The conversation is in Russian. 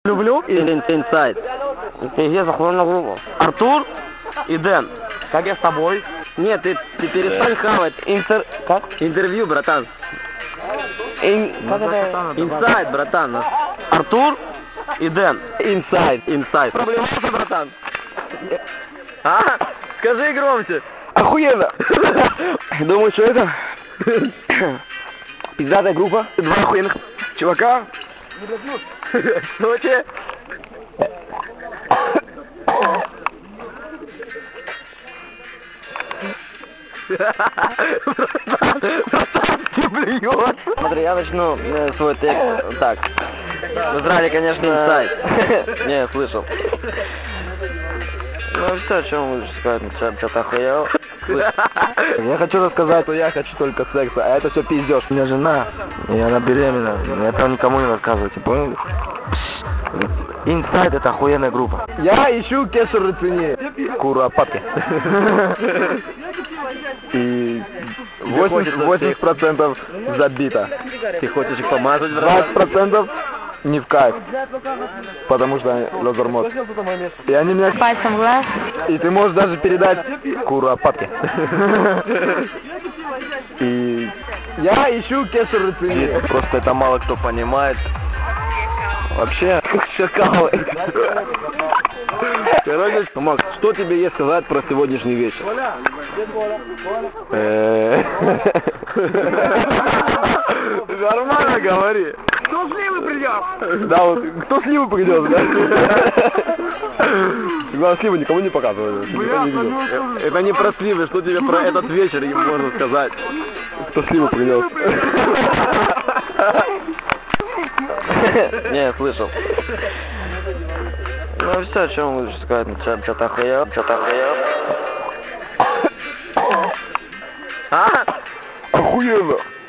Люблю или инсайд? Пиздец, охуенная группа. Артур и Дэн. Как я с тобой? Нет, ты перестань хавать. Как? Интервью, братан. Как это? Инсайд, братан. Артур и Дэн. Инсайд. Проблемался, братан? А? Скажи громче. Охуенно! Думаю, что это? Пиздатая группа. Два охуенных Чувака. Что тебе? Блюет. Смотри, я начну свой текст так. Вы знали, конечно, Инсайд. Не, слышал. Ну все, о чем лучше сказать, что-то охуел. Я хочу рассказать, что я хочу только секса, а это все пиздешь. У меня жена, и она беременна. Это никому не рассказывайте, поняли? Инсайд — это охуенная группа. Я ищу кешер рацини. Куропатки. И 80% забито. Ты хочешь их помазать, брат? 20% не в кайф. Потому что они лозормот. И они меня... Пальцем в глаз. И ты можешь даже передать куропатки. И Я ищу кешер рацини. просто это мало кто понимает. Вообще, шакалы. Короче, Макс, что тебе есть сказать про сегодняшний вечер? Нормально говори. Кто сливы придет? Да, вот, кто сливу придет, да? Главное, сливу никому не показывай. Никто не видел. Это не про сливы, что тебе про этот вечер им можно сказать? Кто сливу принес? Не, слышал. Ну все, о чем лучше сказать, что-то охуел, что-то охуел. А? Охуенно!